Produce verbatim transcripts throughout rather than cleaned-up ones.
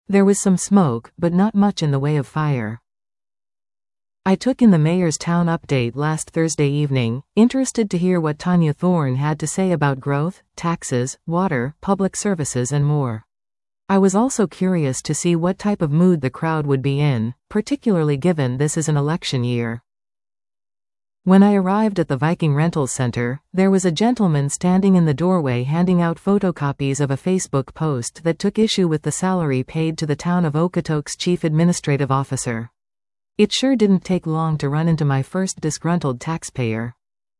There was some smoke, but not much in the way of fire. I took in the mayor's town update last Thursday evening, interested to hear what Tanya Thorne had to say about growth, taxes, water, public services and more. I was also curious to see what type of mood the crowd would be in, particularly given this is an election year. When I arrived at the Viking Rentals Center, there was a gentleman standing in the doorway handing out photocopies of a Facebook post that took issue with the salary paid to the town of Okotoks chief administrative officer. It sure didn't take long to run into my first disgruntled taxpayer.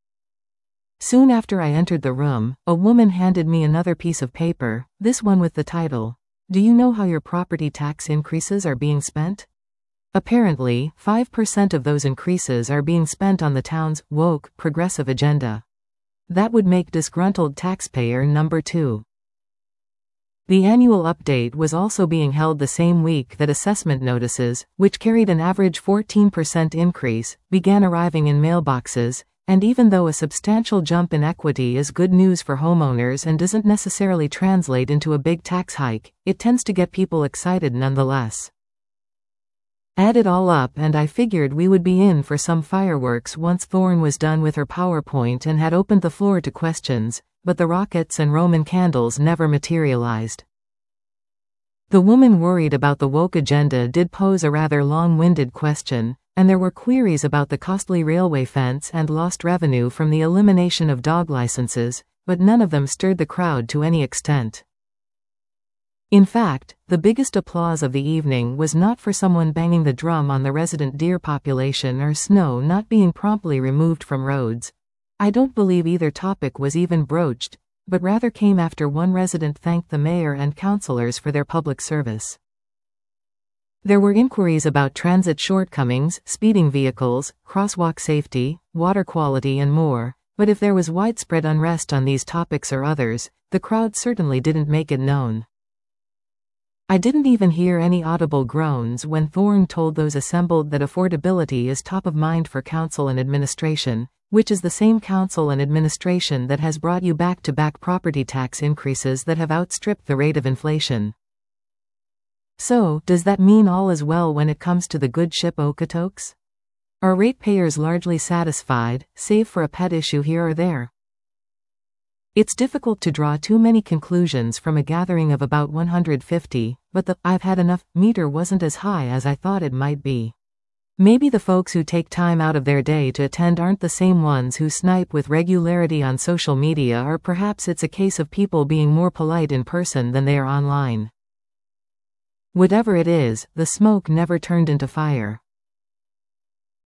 Soon after I entered the room, a woman handed me another piece of paper, this one with the title, "Do you know how your property tax increases are being spent?" Apparently, five percent of those increases are being spent on the town's woke, progressive agenda. That would make disgruntled taxpayer number two. The annual update was also being held the same week that assessment notices, which carried an average fourteen percent increase, began arriving in mailboxes, and even though a substantial jump in equity is good news for homeowners and doesn't necessarily translate into a big tax hike, it tends to get people excited nonetheless. Add it all up and I figured we would be in for some fireworks once Thorne was done with her PowerPoint and had opened the floor to questions, but the rockets and Roman candles never materialized. The woman worried about the woke agenda did pose a rather long-winded question, and there were queries about the costly railway fence and lost revenue from the elimination of dog licenses, but none of them stirred the crowd to any extent. In fact, the biggest applause of the evening was not for someone banging the drum on the resident deer population or snow not being promptly removed from roads. I don't believe either topic was even broached, but rather came after one resident thanked the mayor and councilors for their public service. There were inquiries about transit shortcomings, speeding vehicles, crosswalk safety, water quality and more, but if there was widespread unrest on these topics or others, the crowd certainly didn't make it known. I didn't even hear any audible groans when Thorne told those assembled that affordability is top of mind for council and administration, which is the same council and administration that has brought you back-to-back property tax increases that have outstripped the rate of inflation. So, does that mean all is well when it comes to the good ship Okotoks? Are ratepayers largely satisfied, save for a pet issue here or there? It's difficult to draw too many conclusions from a gathering of about one hundred fifty, but the "I've had enough" meter wasn't as high as I thought it might be. Maybe the folks who take time out of their day to attend aren't the same ones who snipe with regularity on social media, or perhaps it's a case of people being more polite in person than they are online. Whatever it is, the smoke never turned into fire.